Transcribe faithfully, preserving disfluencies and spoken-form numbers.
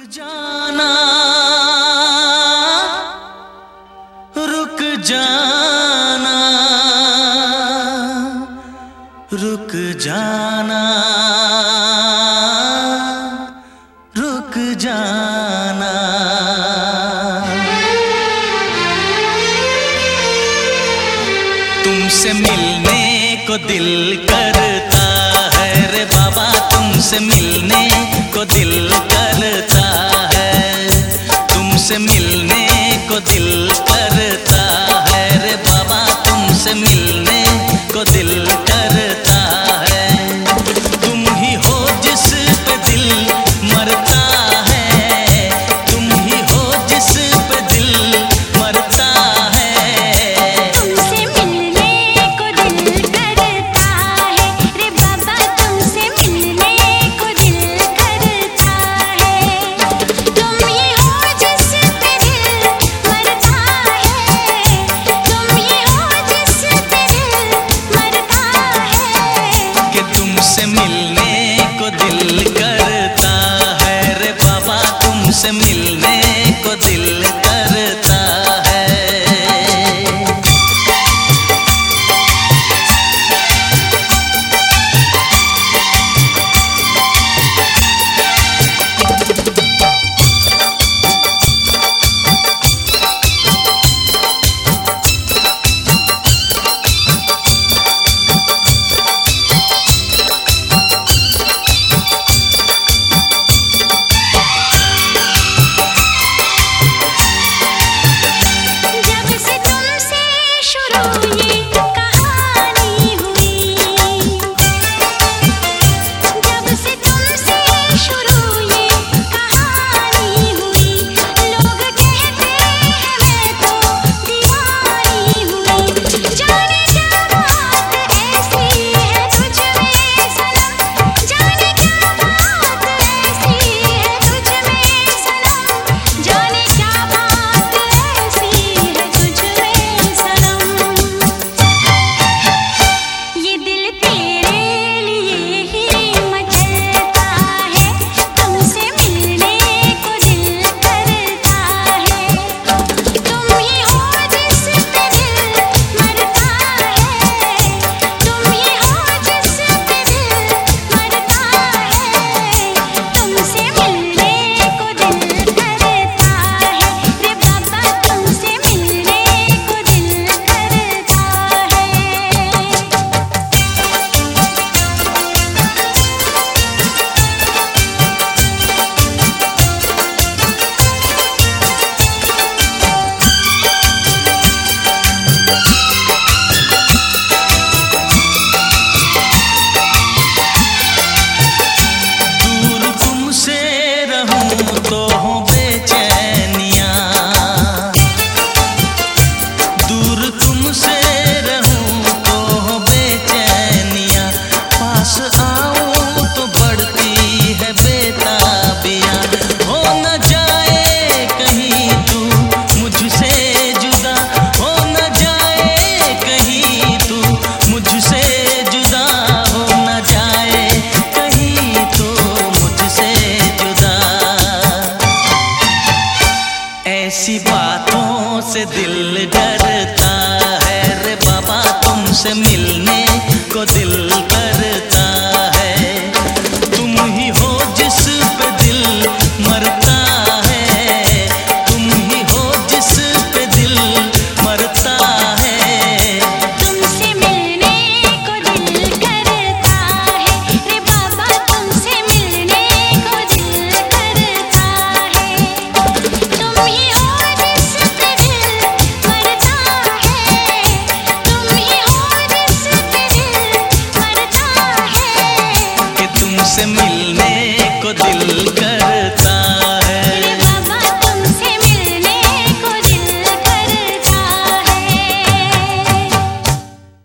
जाना रुक जाना रुक जाना रुक जाना। तुमसे मिलने को दिल करता है रे बाबा, तुमसे मिलने को दिल करता है, तुमसे मिलने को दिल करता है रे बाबा, तुमसे मिलने को दिल करता है। तुम ही हो जिस पे दिल मरता है, तुम ही हो जिस पे दिल मरता है। तुमसे मिलने को दिल करता है रे बाबा, तुमसे मिलने को दिल करता है। तुम ही हो जिस पे दिल मरता है, तुम ही हो जिस पे दिल मरता है। कि तुमसे मिलने को दिल करता है रे बाबा, तुमसे मिलने को दिल करता है। जब से तुमसे शुरू ये कहानी हुई, जब से तुमसे शुरू ये कहानी हुई, लोग कहते हैं मैं तो दीवानी हुई। जाने क्या बात ऐसी है तुझ में सनम, जाने क्या बात ऐसी है तुझ में सनम, जाने क्या बात ऐसी है तुझ में सनम। ये दिल तेरे लिए ही मचलता है, तुमसे मिलने को दिल करता है। तुम ही हो जिस पे दिल मरता है, तुम ही हो जिस पे दिल मरता है। तुमसे मिलने को दिल करता है रे बाबा, तुमसे मिलने को दिल करता दूर तुमसे रहूं तो हो बेचैनियां, दूर तुमसे रहूं तो हो बेचैनियां, पास आऊं तो बढ़ती है बेताबियां। हो न जाए कहीं तू मुझसे जुदा, हो न जाए कहीं तू मुझसे जुदा, हो न जाए कहीं तो मुझसे जुदा। ऐसी बातों से दिल